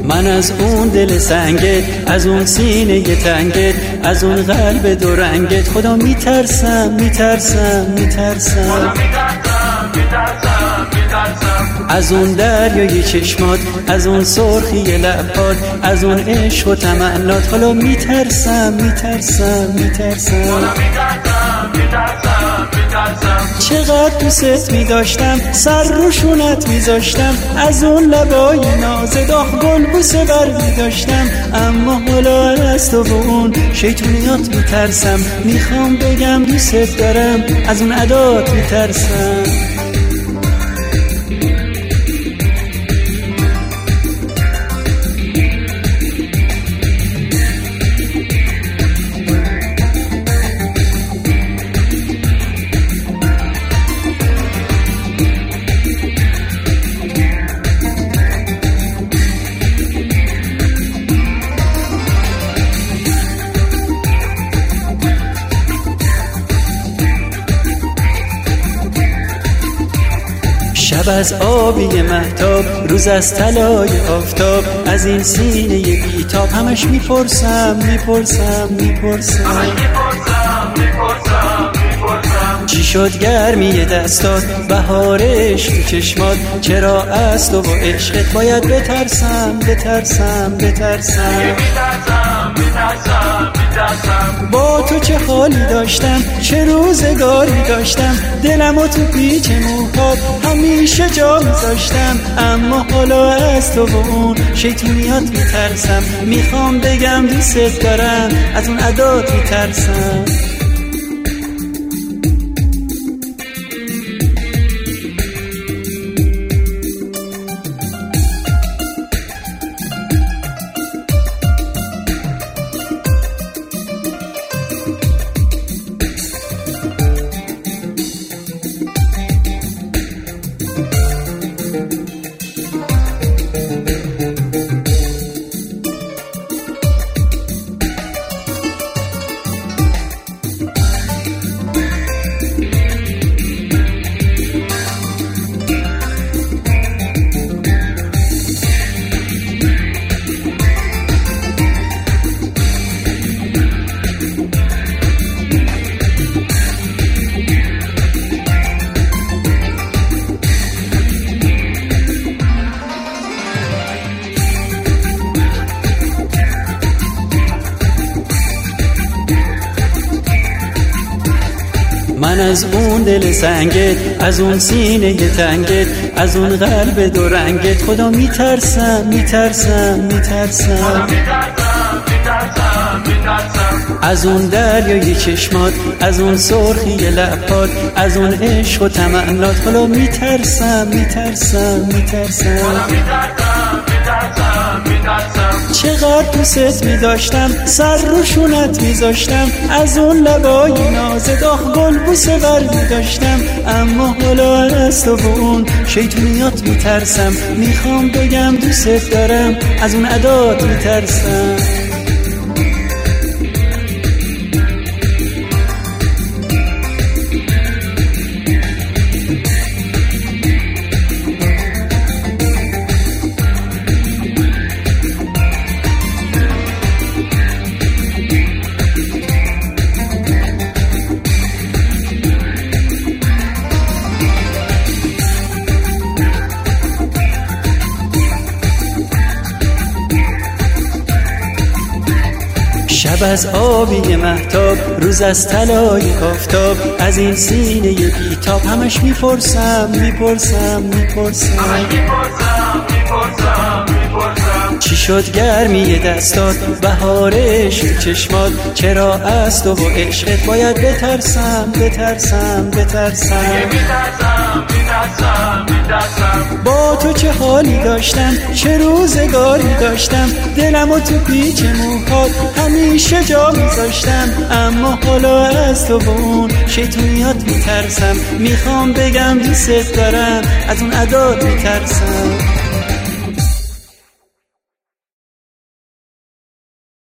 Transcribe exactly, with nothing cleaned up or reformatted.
من از اون دل سنگت، از اون سینه تنگت، از اون قلب دو رنگت خدا میترسم میترسم میترسم از اون دریای چشمات، از اون سرخی لبات، از اون عشق و تمنات حالا میترسم میترسم میترسم چقدر دوست میداشتم سر روشونت میذاشتم، از اون لبای نازت آخ گل بوسه بر میداشتم، اما حالا از تو و اون شیطونیات میترسم، میخوام بگم دوست دارم از اون عدات میترسم. شب از آبی مهتاب، روز از طلای آفتاب، از این سینه بیتاب همش میپرسم میپرسم میپرسم چی شد گرمی دستات، بهارش تو چشمات، چرا از تو و عشقت باید بترسم بترسم بترسم با تو چه حالی داشتم، چه روزگاری داشتم، دلمو تو پیچ موهات همیشه جا میذاشتم، اما حالا از تو و اون شیطونیات میترسم، میخوام بگم دوست دارم از اون عدات میترسم. من از اون دل سنگت، از اون سینه تنگت، از اون قلب دو رنگت خدا میترسم میترسم میترسم از اون دریای چشمات، از اون سرخی لبات، از اون عشق و تمنات حالا میترسم میترسم میترسم چقدر دوست میداشتم سر روشونت میذاشتم، از اون لبای نازت آخ گل بوسه بر میداشتم، اما حالا از تو و اون شیطونیات میترسم، میخوام بگم دوست دارم از اون عدات میترسم. شب از آبی مهتاب، روز از طلای آفتاب، از این سینه بیتاب همش میپرسم میپرسم میپرسم چی شد گرمی دستات، بهارش تو چشمات، چرا از تو و عشقت باید بترسم بترسم بترسم با تو چه حالی داشتم، چه روزگاری داشتم، دلمو تو پیچ موهات همیشه جا میذاشتم، اما حالا از تو و اون شیطونیات میترسم، میخوام بگم دوست دارم از اون عدات میترسم.